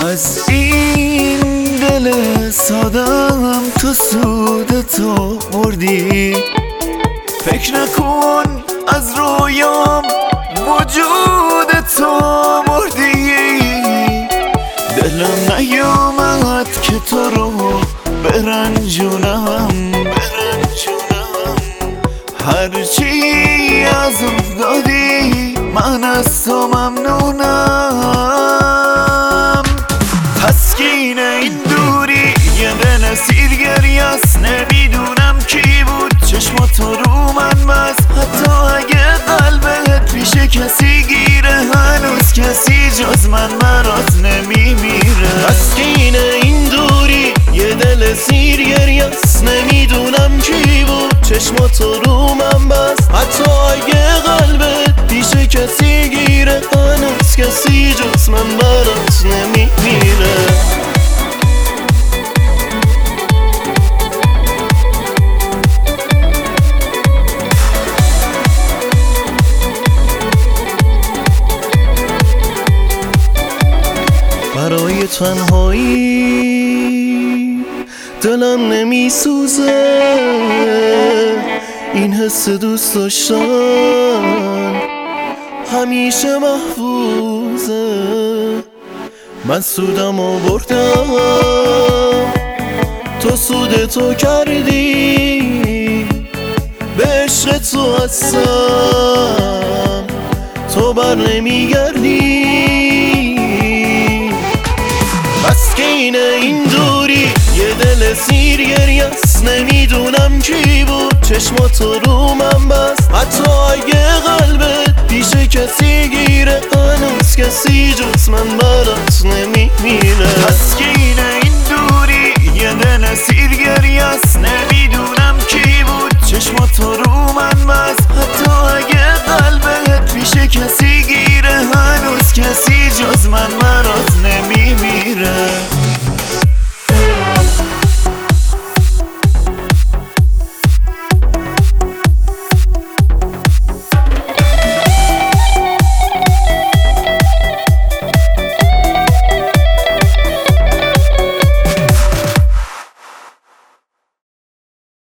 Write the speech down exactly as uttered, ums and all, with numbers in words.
از این دل سادم تو سود تو مردی. فکر نکن از رویام وجود تو مردی. دلم نیامد که تو رو برنجونم هرچی از افتادی من از تو ممنونم. تسکین این دوری یه دل سیرگری است، نمیدونم کی بود چشماتو رو من بست. حتی اگه قلبت پیش کسی گیره هنوز کسی جز من برات نمیمیره. تسکین این دوری یه دل سیرگری است، نمیدونم کی بود چشماتو رو من بست. حتی اگه قلبت پیش کسی گیره هنوز کسی جز من برات نمیمیره. برای تنهایی دلم نمی سوزه، این حس دوست داشتن همیشه محفوظه. من سودم و بردم تو سود تو کردی، به عشق تو هستم تو بر نمیگردی. تسکین این دوری یه دل سیرگری است، نمیدونم کی بود چشماتو رو من بست. حتی اگه قلبت پیش کسی گیره هنوز کسی جز من برات نمیگردی.